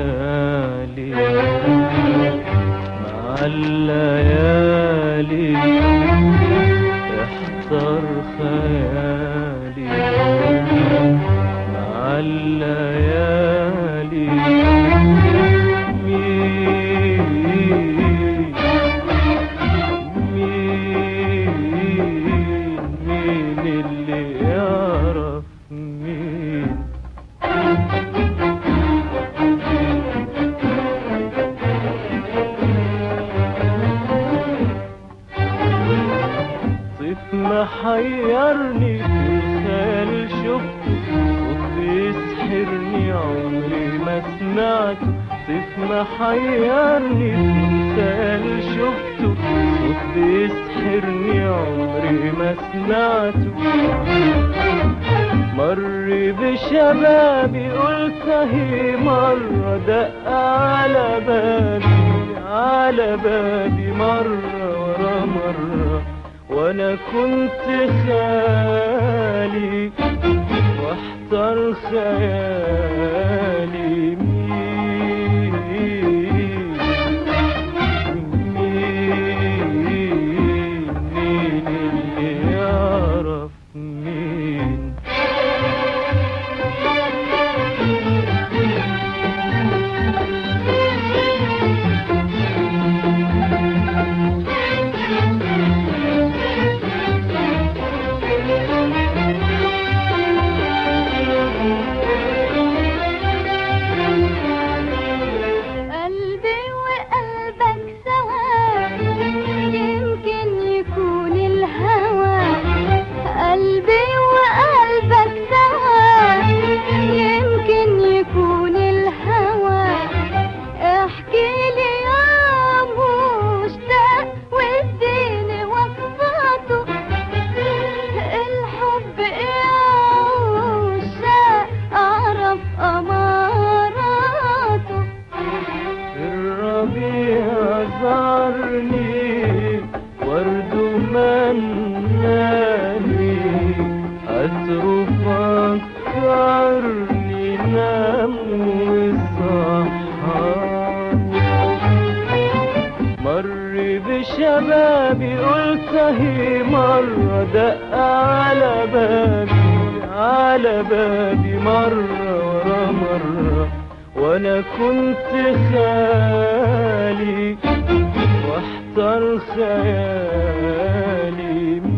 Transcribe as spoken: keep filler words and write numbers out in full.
الليالي مع الليالي احضر خيالي مع الليالي مين مين مين اللي يعرف مين محيرني في الخيال شفته صوت بيسحرني عمري ما سمعته صيف محيرني في الخيال شفته صوت بيسحرني عمري ما سمعته مر بشبابي قلت هي مرة دق على بابي على بابي مرة ورا مرة وانا كنت خالي واحتار خيالي مين مين مين اللي يعرف مين ورد مناني عطر فكرني نام وصحاني مر بشبابي قلت هي مرة دق على بابي على بابي مرة ورا مرة وانا كنت خالي واحتار خيالي